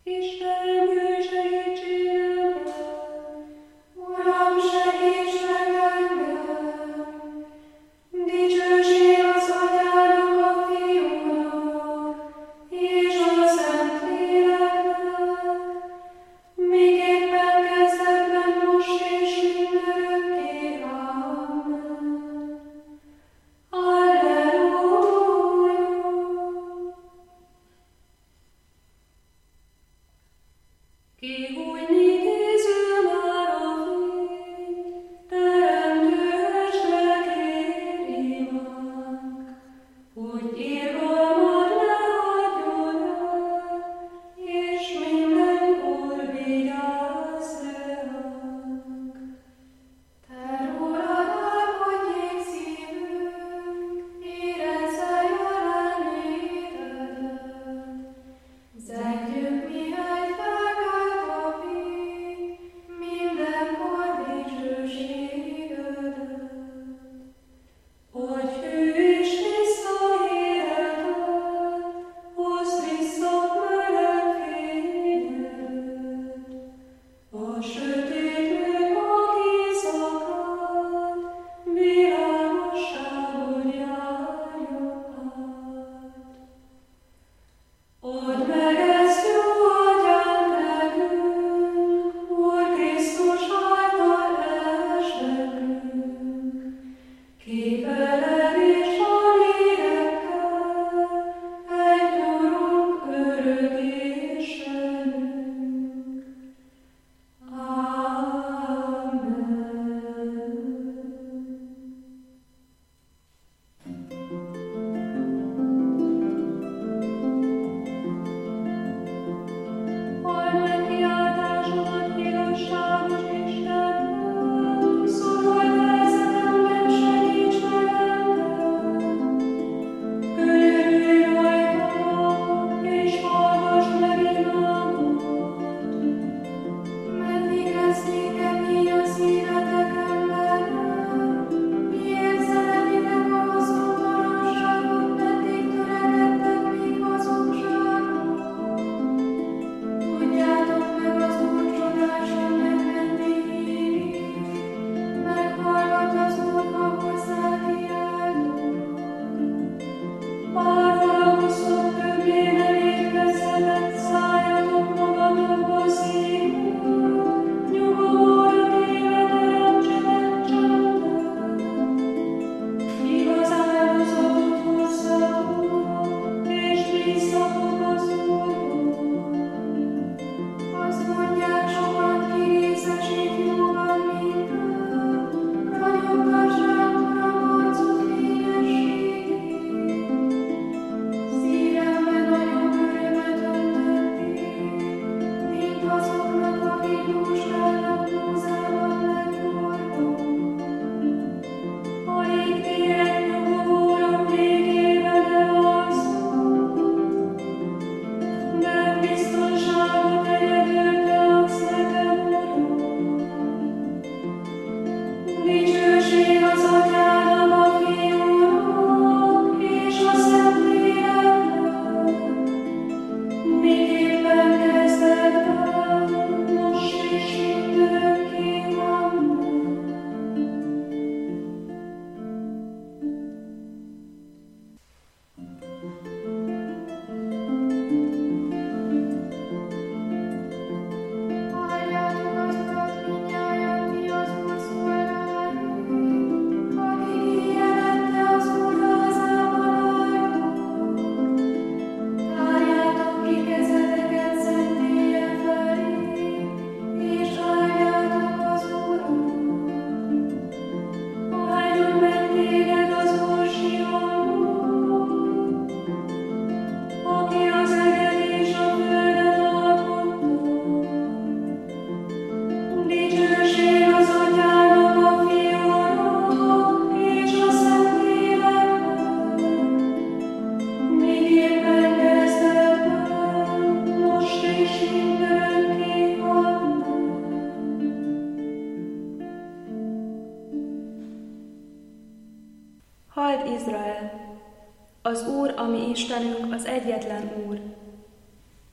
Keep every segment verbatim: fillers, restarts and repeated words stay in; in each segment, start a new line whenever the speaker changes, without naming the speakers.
Az Úr, a mi Istenünk, az egyetlen Úr.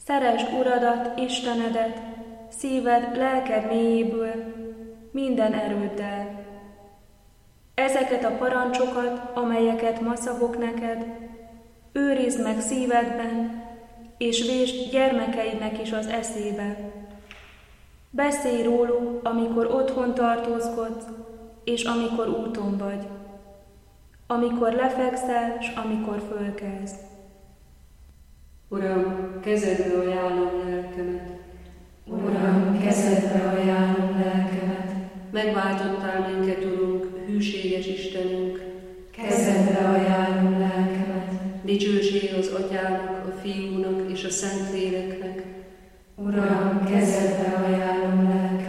Szeresd Uradat, Istenedet, szíved, lelked mélyéből, minden erőddel. Ezeket a parancsokat, amelyeket ma szavok neked, őrizd meg szívedben, és vésd gyermekeidnek is az eszébe. Beszélj róluk, amikor otthon tartózkodsz, és amikor úton vagy, amikor lefekszel, s amikor fölkelsz.
Uram, kezedbe ajánlom lelkemet.
Uram, kezedbe ajánlom lelkemet.
Megváltottál minket, Urunk, hűséges Istenünk.
Kezedbe ajánlom lelkemet.
Dicsőség az Atyának, a Fiúnak és a Szentléleknek.
Uram, kezedbe ajánlom lelkemet.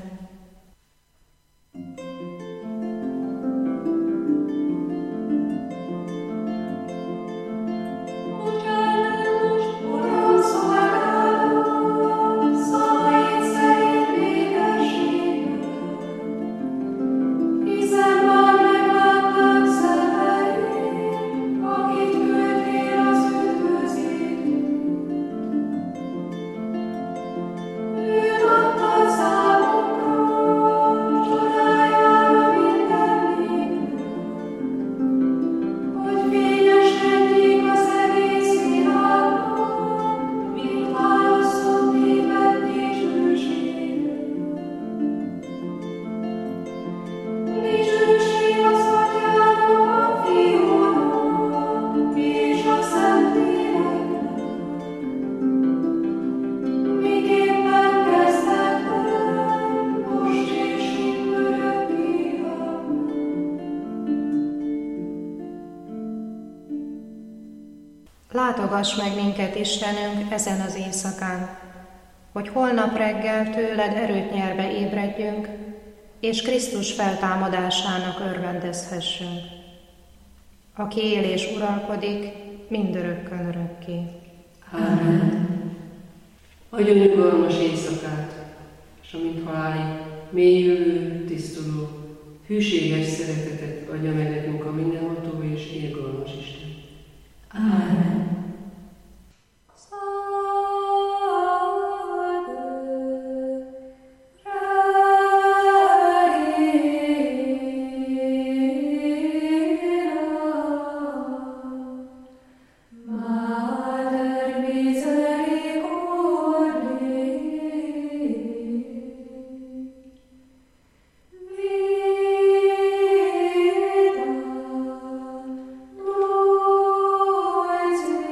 Látogass meg minket, Istenünk, ezen az éjszakán, hogy holnap reggel tőled erőt nyerve ébredjünk, és Krisztus feltámadásának örvendezhessünk, aki él és uralkodik mindörökkön örökké.
Ámen.
Adjon nyugalmas éjszakát, és amint halálig mélyülő, tisztuló, hűséges szeretetet adja meg nekünk a mindenható és irgalmas Isten.
Ámen.
Lord,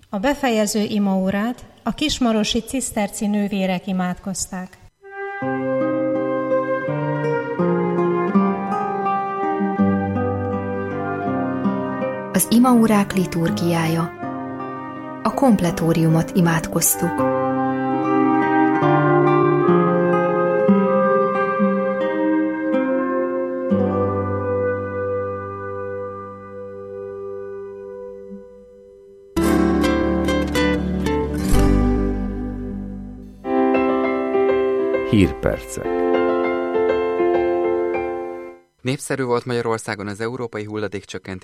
A befejező imaórát a kismarosi ciszterci nővérek imádkozták.
Az imaórák liturgiája. A kompletóriumot imádkoztuk.
Hírpercek.
Népszerű volt Magyarországon az európai hulladékcsökkentés